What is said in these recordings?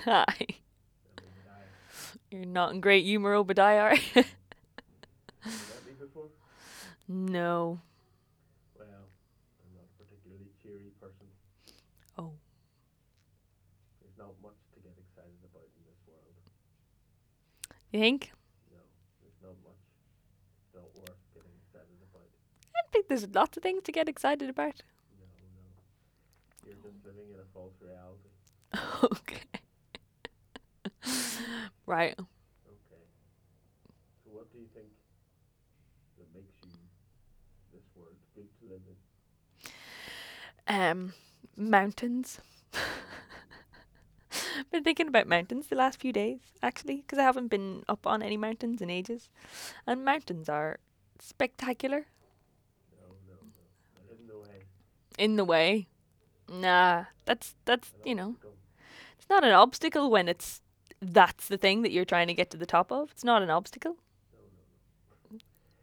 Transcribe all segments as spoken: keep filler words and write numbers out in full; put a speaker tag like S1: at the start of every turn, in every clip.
S1: Aye.
S2: Obadiah.
S1: You're not in great humour, Obadiah, are you?
S2: Have you met me before?
S1: No.
S2: Well, I'm not a particularly cheery person.
S1: Oh.
S2: There's not much to get excited about in this world.
S1: You think?
S2: No, there's not much. It's not worth getting excited about.
S1: I think there's lots of things to get excited about.
S2: No, no. You're just living in a false reality.
S1: Okay. Right.
S2: Okay. So what do you think that makes you this world good to live in?
S1: Um, mountains. Been thinking about mountains the last few days, actually, because I haven't been up on any mountains in ages, and mountains are spectacular.
S2: No, no, no. Not in the way.
S1: In the way, nah, that's that's
S2: An
S1: you know,
S2: obstacle.
S1: it's not an obstacle when it's that's the thing that you're trying to get to the top of. It's not an obstacle.
S2: No, no,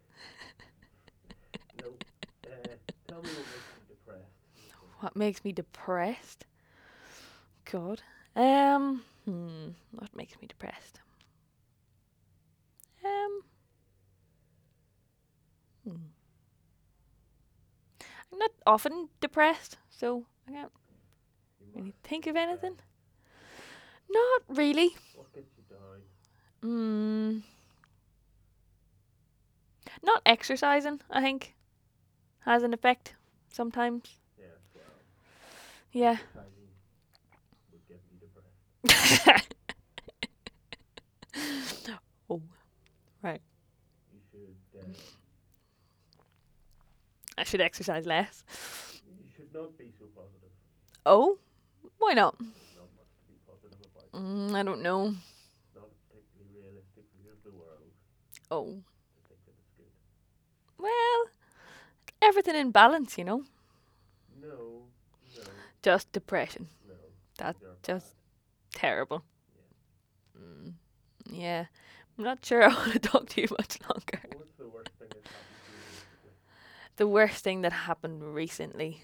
S2: no. No. Uh, tell me what makes you depressed.
S1: What makes me depressed? God. Um. Hmm. What makes me depressed? Um. Hmm. I'm not often depressed, so I can't
S2: You
S1: really
S2: must
S1: think
S2: be
S1: of anything.
S2: depressed.
S1: Not really.
S2: What gets you down?
S1: Hmm. Not exercising, I think, has an effect sometimes.
S2: Yes, well,
S1: Yeah.
S2: exercising would get me depressed.
S1: Oh, right.
S2: You should. Uh,
S1: I should exercise less.
S2: you should not be so positive.
S1: Oh, why not?
S2: There's not much to be positive about.
S1: Mm, I don't know.
S2: It's not a particularly realistic view of the world
S1: Oh,
S2: to think that it's good.
S1: well, everything in balance, you know.
S2: No, no,
S1: Just depression.
S2: no.
S1: That's
S2: These are
S1: just
S2: bad.
S1: terrible.
S2: Yeah.
S1: Mm, yeah. I'm not sure I want to talk to you much longer.
S2: What was the worst thing that's happened to you recently?
S1: The worst thing that happened recently.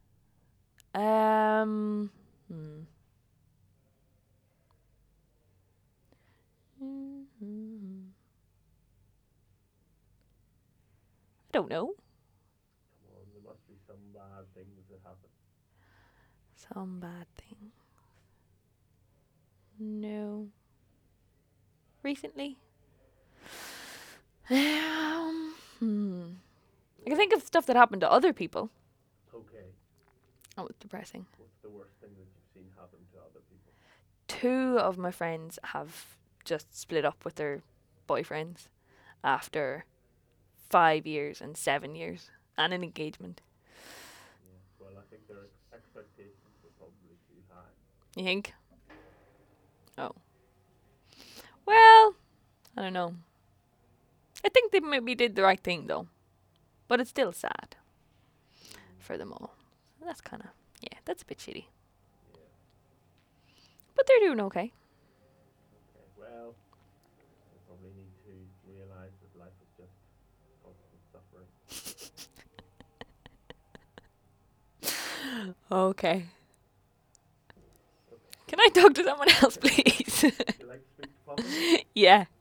S1: Um. Hmm. Mm-hmm. I don't know.
S2: Come on, there must be some bad things that happen.
S1: Some bad thing. No. Recently? Um. Hmm. I can think of stuff that happened to other people.
S2: Okay.
S1: That was depressing.
S2: What's the worst thing that you've seen happen to other people?
S1: Two of my friends have just split up with their boyfriends after five years and seven years and an engagement.
S2: Yes, well, I think their ex- expectations were probably too high.
S1: You think? Oh. Well, I don't know. I think they maybe did the right thing though. But it's still sad
S2: Mm,
S1: for them all. That's kind of, yeah, that's a bit shitty.
S2: yeah.
S1: But they're doing okay.
S2: Okay, well, they probably need to realize that life is just constant suffering.
S1: Okay.
S2: Okay.
S1: Can I talk to someone else,
S2: Okay.
S1: please?
S2: You like to speak to Papa?
S1: Yeah.